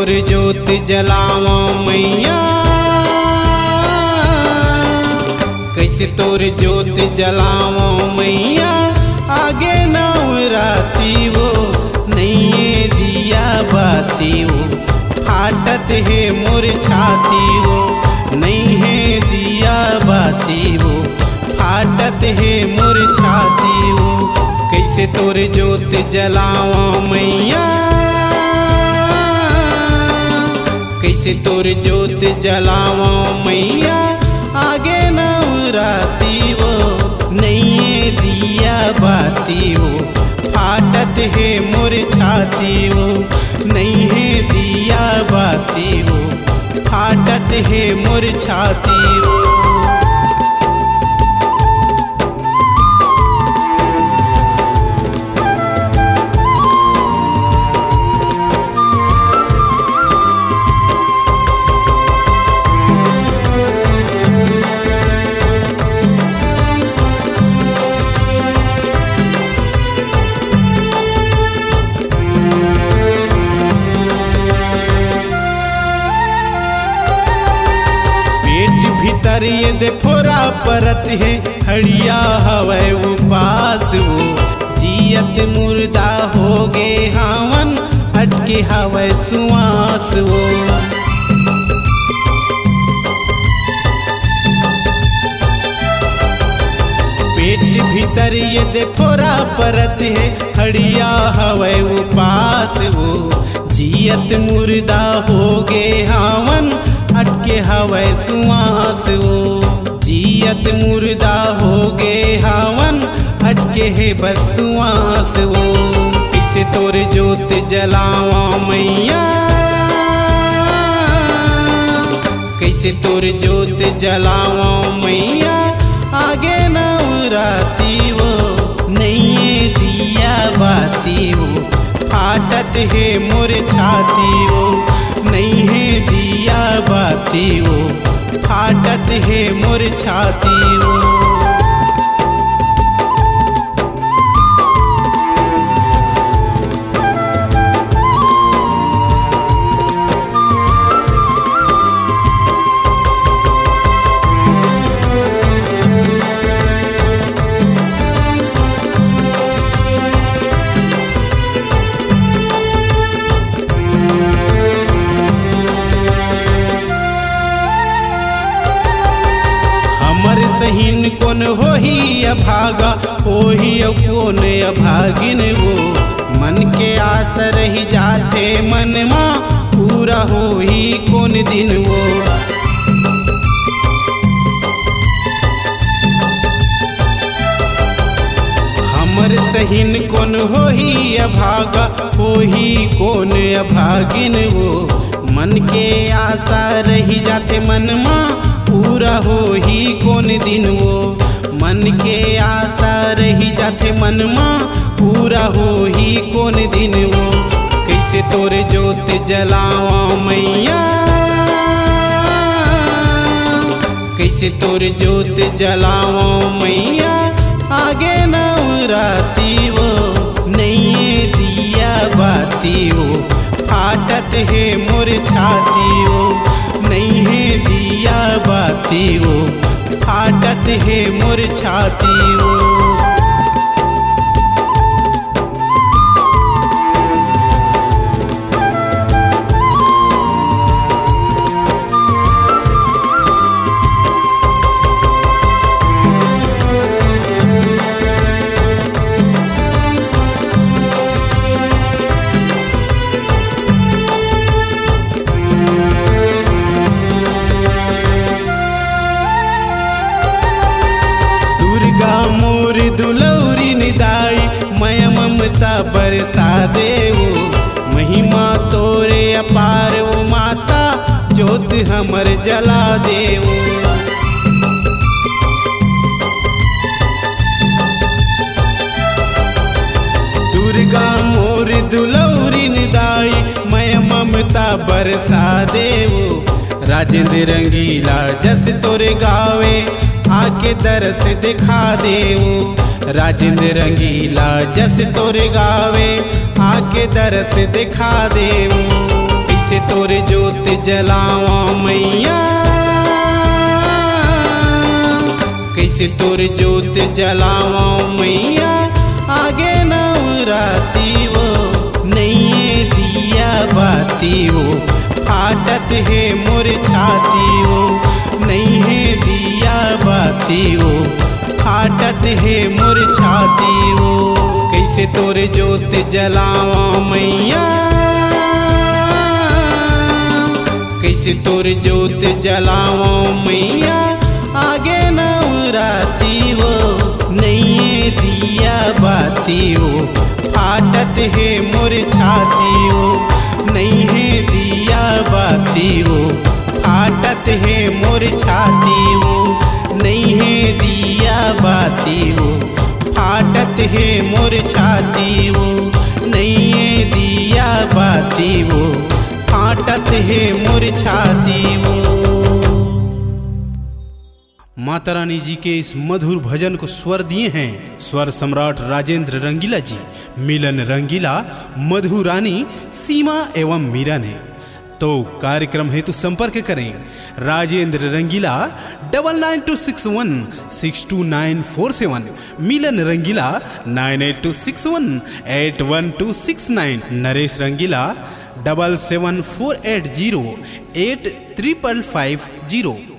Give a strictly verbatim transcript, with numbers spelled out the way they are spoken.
तोर जोत जलावा मैया, कैसे तोर जोत जलावा मैया, आगे नवराती वो नहीं दिया बाती वो, फाटत है मोर छाती वो, नहीं है दिया बाती वो, फाटत है मोर छाती वो। कैसे तोर जोत जलावा मैया, कैसे तोर जोत जलावा मैया, आगे नवराती वो नहीं दिया बाती वो, फाटत है मोर छाती वो, नहीं है दिया बाती वो, फाटत है मोर छाती वो। भीतर ये दे फोरा परत है, हड़िया हवै उपास वो, जियत मुर्दा हो गे हावन, अटके हवै सुआस वो। पेट भीतर ये दे फोरा परत है, हड़िया हवै उपास वो, जियत मुर्दा हो गे हावन, अटके हवै सुआस वो। जियत मुर्दा हो गे हावन, अटके है बस सुआस वो। कैसे तोर जोत जलावा मैया, कैसे तोर जोत जलावा मैया, आगे नवराती वो नहीं दिया बाती वो, फाटत है मोर छाती वो, नहीं है दिया बाती वो, फाटत है मोर छाती वो। सहीन कौन हो ही अभागा, हो ही कौन अभागिन वो, मन के आस रही जाते मन माँ, पूरा हो ही कौन दिन वो। हमर सहीन कौन हो ही अभागा, हो ही कौन अभागिन वो, मन के आशा रही जाते मन माँ, पूरा हो ही कौन दिन वो। मन के आशा रही जाते मन माँ, पूरा हो ही कौन दिन वो। कैसे तोर जोत जलावा मैया, कैसे तोर जोत जलावा मैया, आगे नवराती वो नहीं दिया बाती वो, फाटत है मोर छाती वो, नहीं है दिया बाती वो, फाटत है मोर छाती वो। मोर दुलौरी निदाई, मैं ममता बरसा देवो, महिमा तोरे अपार वो माता, जोत हमर जला देवो। दुर्गा मोर दुलौरी निदाई, मैं ममता बरसा देवो, राजेंद्र रंगीला जस तोरे गावे, आके दरस दिखा देवो। राजेंद्र रंगीला जस तोरे गावे, आके दरस दिखा देवो। कैसे तोरे जोत जलावा मैया, कैसे तोरे जोत जलावा मैया, आगे नवराती वो नहीं दिया बाती वो, फाटत है मोर छाती वो, नहीं है दिया बाती वो, फाटत है मोर छाती वो। कैसे तोरे जोत जलावा मैया, कैसे तोरे जोत जलावा मैया, आगे नवराती वो नहीं दिया बाती वो, फाटत है मोर छाती वो, नहीं है दिया बाती वो, फाटत है मोर छाती वो, नहीं है दिया बाती वो, फाटत है मोर छाती वो, नहीं है दिया बाती वो, फाटत है मोर छाती वो। माता रानी जी के इस मधुर भजन को स्वर दिए हैं स्वर सम्राट राजेंद्र रंगीला जी, मिलन रंगीला, मधु रानी, सीमा एवं मीरा ने। तो कार्यक्रम हेतु संपर्क करें Rajendra Rangila double nine two six one six two nine four seven, Milan Rangila nine eight two six one eight one two six nine, Naresh Rangila double seven four eight zero eight triple five zero.